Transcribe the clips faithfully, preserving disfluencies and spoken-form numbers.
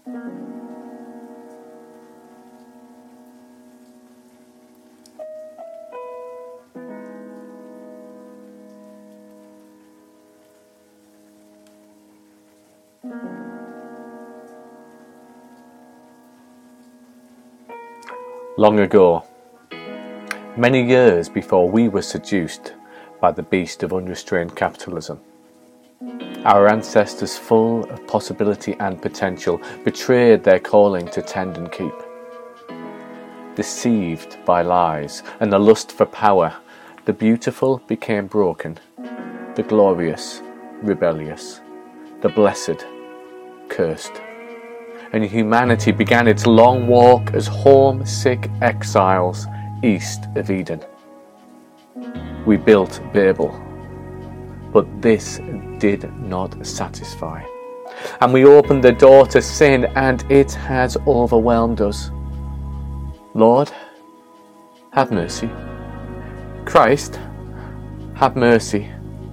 Long ago, many years before we were seduced by the beast of unrestrained capitalism, our ancestors, full of possibility and potential, betrayed their calling to tend and keep. Deceived by lies and the lust for power, the beautiful became broken, the glorious rebellious, the blessed cursed. And humanity began its long walk as homesick exiles east of Eden. We built Babel, but this did not satisfy. And we opened the door to sin, and it has overwhelmed us. Lord, have mercy. Christ, have mercy.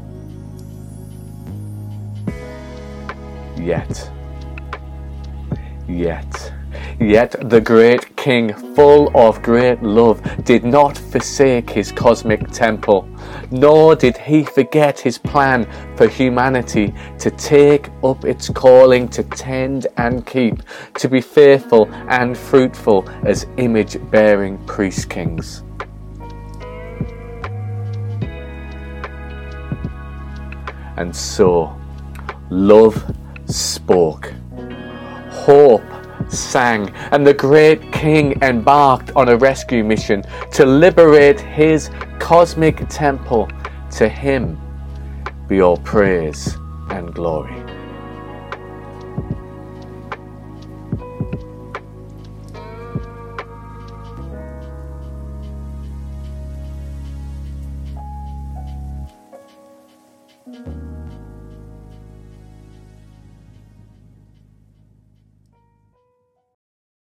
Yet, Yet, yet the great King, full of great love, did not forsake his cosmic temple, nor did he forget his plan for humanity to take up its calling to tend and keep, to be faithful and fruitful as image-bearing priest-kings. And so, love spoke. Hope sang, and the great King embarked on a rescue mission to liberate his cosmic temple. To him be all praise and glory. Thank you.